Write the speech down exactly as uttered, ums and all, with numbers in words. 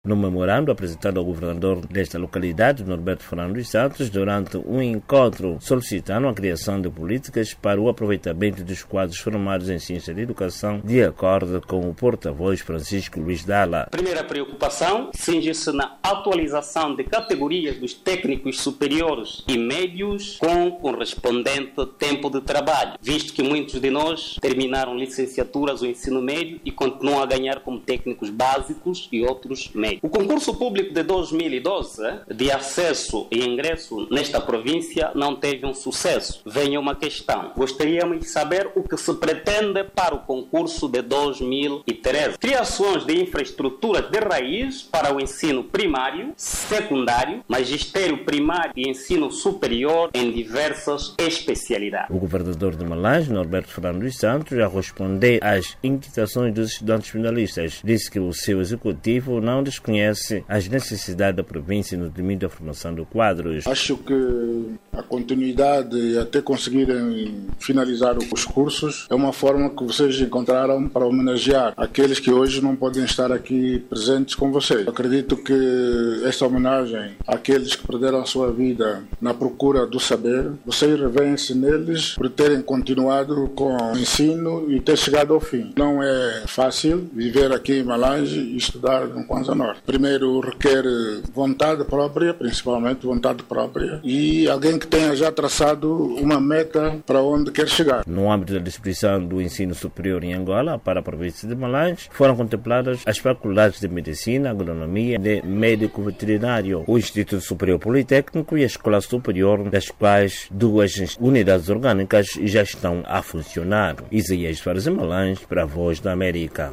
No memorando apresentado ao governador desta localidade, Norberto Fernando dos Santos, durante um encontro solicitando a criação de políticas para o aproveitamento dos quadros formados em ciência da educação, de acordo com o porta-voz Francisco Luiz Dalla. Primeira preocupação cinge-se na atualização de categorias dos técnicos superiores e médios com correspondente tempo de trabalho, visto que muitos de nós terminaram licenciaturas ou ensino médio e continuam a ganhar como técnicos básicos e outros médios. O concurso público de dois mil e doze de acesso e ingresso nesta província não teve um sucesso. Venha uma questão. Gostaríamos de saber o que se pretende para o concurso de dois mil e treze. Criações de infraestruturas de raiz para o ensino primário, secundário, magistério primário e ensino superior em diversas especialidades. O governador de Malange, Norberto Fernando dos Santos, a responder às inquietações dos estudantes finalistas, disse que o seu executivo não desconhece as necessidades da província no domínio da formação de quadros. Acho que a continuidade e até conseguirem finalizar os cursos é uma forma que vocês encontraram para homenagear aqueles que hoje não podem estar aqui presentes com vocês. Acredito que esta homenagem àqueles que perderam a sua vida na procura do saber, vocês revêem-se neles por terem continuado com o ensino e ter chegado ao fim. Não é fácil viver aqui em Malange e estudar no Kwanza Norte. Primeiro requer vontade própria, principalmente vontade própria, e alguém que tenha já traçado uma meta para onde quer chegar. No âmbito da distribuição do ensino superior em Angola, para a província de Malange, foram contempladas as faculdades de Medicina, Agronomia e de Médico Veterinário, o Instituto Superior Politécnico e a Escola Superior, das quais duas unidades orgânicas já estão a funcionar. Isaías Fares, Malange, para a Voz da América.